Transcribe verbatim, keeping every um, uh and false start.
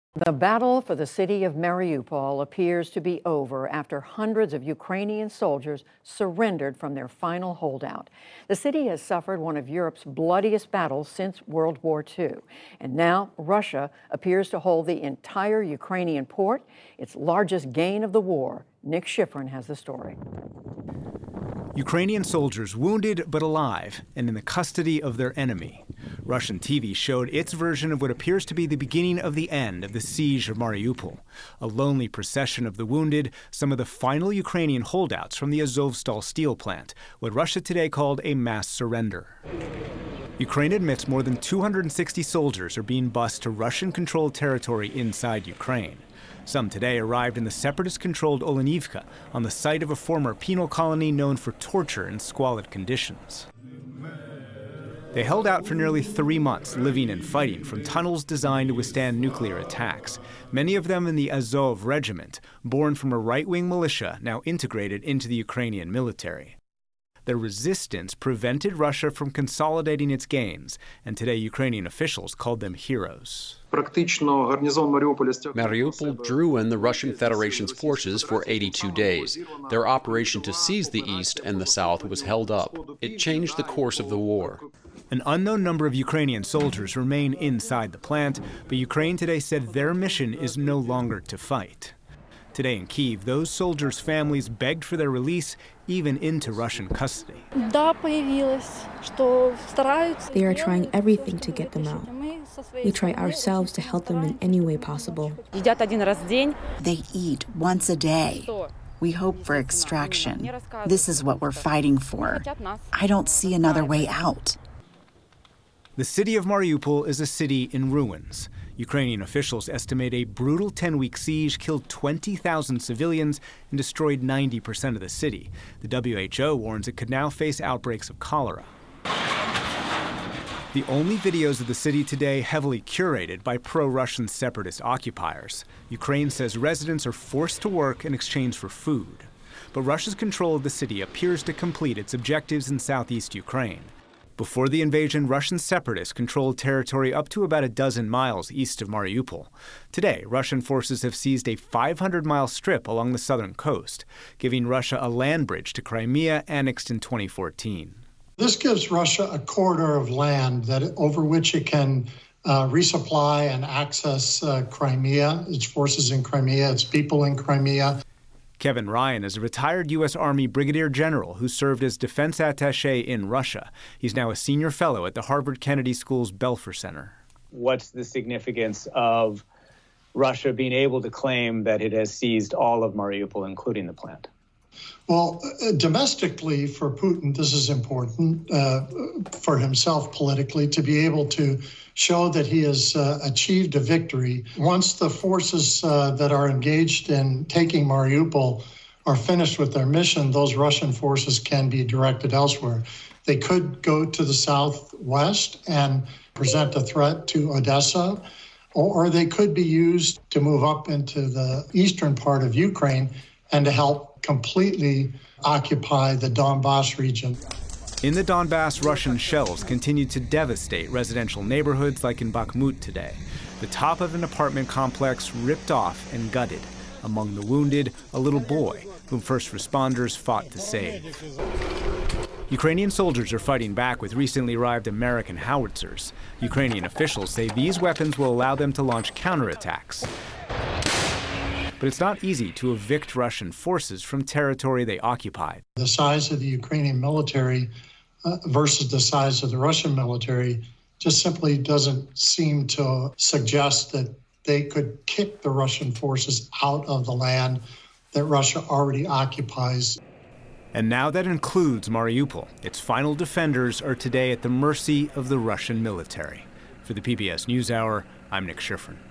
The battle for the city of Mariupol appears to be over after hundreds of Ukrainian soldiers surrendered from their final holdout. The city has suffered one of Europe's bloodiest battles since World War Two. And now Russia appears to hold the entire Ukrainian port, its largest gain of the war. Nick Schifrin has the story. Ukrainian soldiers wounded but alive and in the custody of their enemy. Russian T V showed its version of what appears to be the beginning of the end of the siege of Mariupol. A lonely procession of the wounded, some of the final Ukrainian holdouts from the Azovstal steel plant, what Russia today called a mass surrender. Ukraine admits more than two hundred sixty soldiers are being bused to Russian-controlled territory inside Ukraine. Some today arrived in the separatist-controlled Olenivka, on the site of a former penal colony known for torture and squalid conditions. They held out for nearly three months, living and fighting from tunnels designed to withstand nuclear attacks, many of them in the Azov regiment, born from a right-wing militia now integrated into the Ukrainian military. Their resistance prevented Russia from consolidating its gains, and today Ukrainian officials called them heroes. Mariupol drew in the Russian Federation's forces for eighty-two days. Their operation to seize the east and the south was held up. It changed the course of the war. An unknown number of Ukrainian soldiers remain inside the plant, but Ukraine today said their mission is no longer to fight. Today in Kyiv, those soldiers' families begged for their release, even into Russian custody. They are trying everything to get them out. We try ourselves to help them in any way possible. They eat once a day. We hope for extraction. This is what we're fighting for. I don't see another way out. The city of Mariupol is a city in ruins. Ukrainian officials estimate a brutal ten-week siege killed twenty thousand civilians and destroyed ninety percent of the city. The W H O warns it could now face outbreaks of cholera. The only videos of the city today heavily curated by pro-Russian separatist occupiers. Ukraine says residents are forced to work in exchange for food. But Russia's control of the city appears to complete its objectives in southeast Ukraine. Before the invasion, Russian separatists controlled territory up to about a dozen miles east of Mariupol. Today, Russian forces have seized a five hundred mile strip along the southern coast, giving Russia a land bridge to Crimea annexed in twenty fourteen. This gives Russia a corridor of land that over which it can uh, resupply and access uh, Crimea, its forces in Crimea, its people in Crimea. Kevin Ryan is a retired U S Army brigadier general who served as defense attaché in Russia. He's now a senior fellow at the Harvard Kennedy School's Belfer Center. What's the significance of Russia being able to claim that it has seized all of Mariupol, including the plant? Well, uh, domestically for Putin, this is important uh, for himself politically to be able to show that he has uh, achieved a victory. Once the forces uh, that are engaged in taking Mariupol are finished with their mission, those Russian forces can be directed elsewhere. They could go to the southwest and present a threat to Odessa, or, or they could be used to move up into the eastern part of Ukraine and to help completely occupy the Donbass region. In the Donbass, Russian shells continue to devastate residential neighborhoods like in Bakhmut today. The top of an apartment complex ripped off and gutted. Among the wounded, a little boy, whom first responders fought to save. Ukrainian soldiers are fighting back with recently arrived American howitzers. Ukrainian officials say these weapons will allow them to launch counterattacks. But it's not easy to evict Russian forces from territory they occupied. The size of the Ukrainian military uh, versus the size of the Russian military just simply doesn't seem to suggest that they could kick the Russian forces out of the land that Russia already occupies. And now that includes Mariupol. Its final defenders are today at the mercy of the Russian military. For the P B S NewsHour, I'm Nick Schifrin.